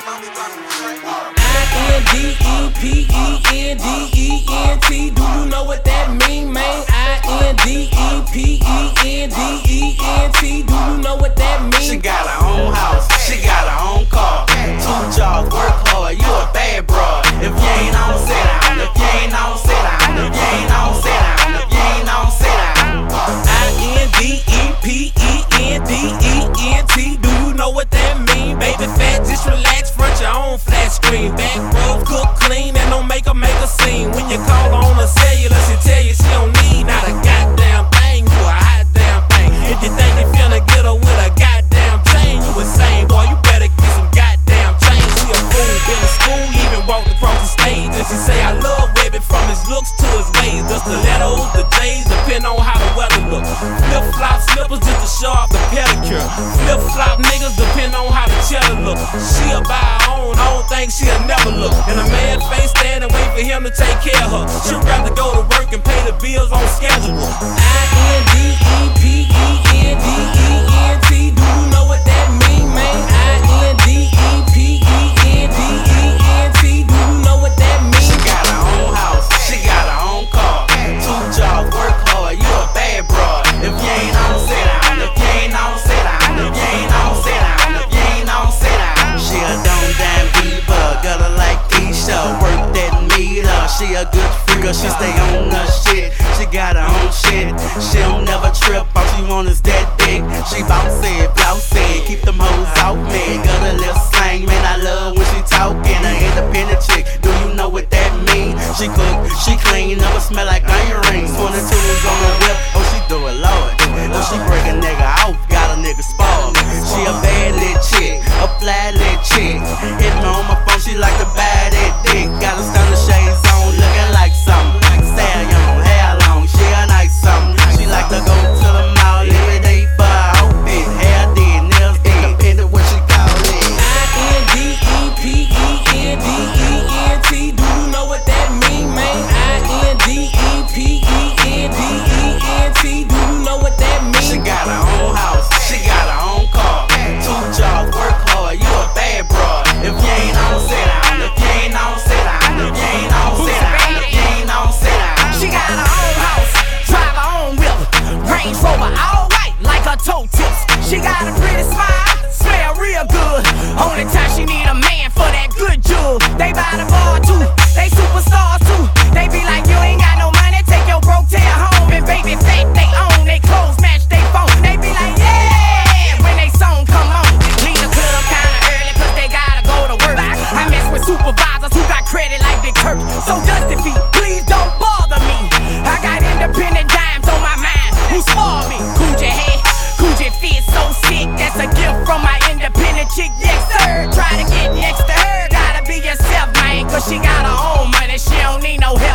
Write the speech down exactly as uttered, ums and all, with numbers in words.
I N D E P E N D E N T. Do you know what that mean, man? I N D E P E N D E N T. Do you know what that mean? She got her own house, she got her own car. Two jobs, work hard, you a bad broad. If you ain't on, sit down. If you ain't on, sit down. If you ain't on, sit down. If you ain't on, sit down. I N D E P E N D E N T. Do you know what that mean? Baby fat, just relax, front your own flat screen. Back rows, cook clean, and don't make her make a scene. When you call her on a cellular, she tell you she don't need not a goddamn thing. You a hot damn thing. If you think you finna get her with a goddamn chain, you insane, boy, you better get some goddamn change. She a fool, been to school, even walked across the stage. And she say I love Webby from his looks to his ways. The stilettos, the J's, depend on how the weather look. Flip flop slippers just to show off the pedicure. Flip flop niggas depend on how the cheddar look. She'll buy her own, I don't think she'll never look. And a man face stand and wait for him to take care of her. She'd rather go to work and pay the bills on schedule. I N D E P E N D E N T. Do you know what that mean, man? I N D E P E N D E N T. Do you know what that mean? She got her own house, she got her own car. Two jobs, work hard, you a bad broad. If you ain't on, sit down. If you ain't on, sit down. If you ain't on, sit down. If you ain't on, sit down. She a dumb damn diva, got her like Keisha. Work that meter, she a good freaker. She stay on her shit, she got her own shit. She don't never trip, all she want is that dick. She bouncy, flousy, keep them hoes out me. Got a little slang, man, I love when she talking. An independent chick, do you know what that mean? She cook, she clean, never smell like onion rings. twenty-twos on the whip, oh she do it, Lord. Oh she break a nigga off, got a nigga spoiled. She a bad little chick, a flat little chick. Hit me on my phone, she like to buy that dick. Got a stunner shades on, looking like something. Stallion, hair long, she a nice something. She like to go to the mall every day for her outfit. Hair did, nails did, independent what she call it. I N D E P E N D E N T. Do you know what that mean, man? I N D E P E N D E N T. Do you know what that mean? She got her own house, she got her own car. Two jobs, work hard, you a bad broad. If you ain't on, sit down. If you ain't on, sit down. If you ain't on, sit down. If you ain't on, sit down. She got her own house, drive her own whip, Range Rover, all white like her toe tips. She got a pretty smile, smell real good. Only time she need a man for that good jewel. They buy the bar too, they superstars too. They be like, you ain't got no money, take your broke tail home. And baby fake, they own, they clothes match they phone. They be like, yeah, when they song come on. Leave the club kinda early cause they gotta go to work. I mess with supervisors who got credit like Big Kirk. So Dusty Feet, please don't bother me. I got independent dimes on my mind who spoil me. Coochie head, Coochie fit so sick. That's a gift from my independent chick, yes sir. Try to get next to her, gotta be yourself, man. Cause she got her own money, she don't need no help.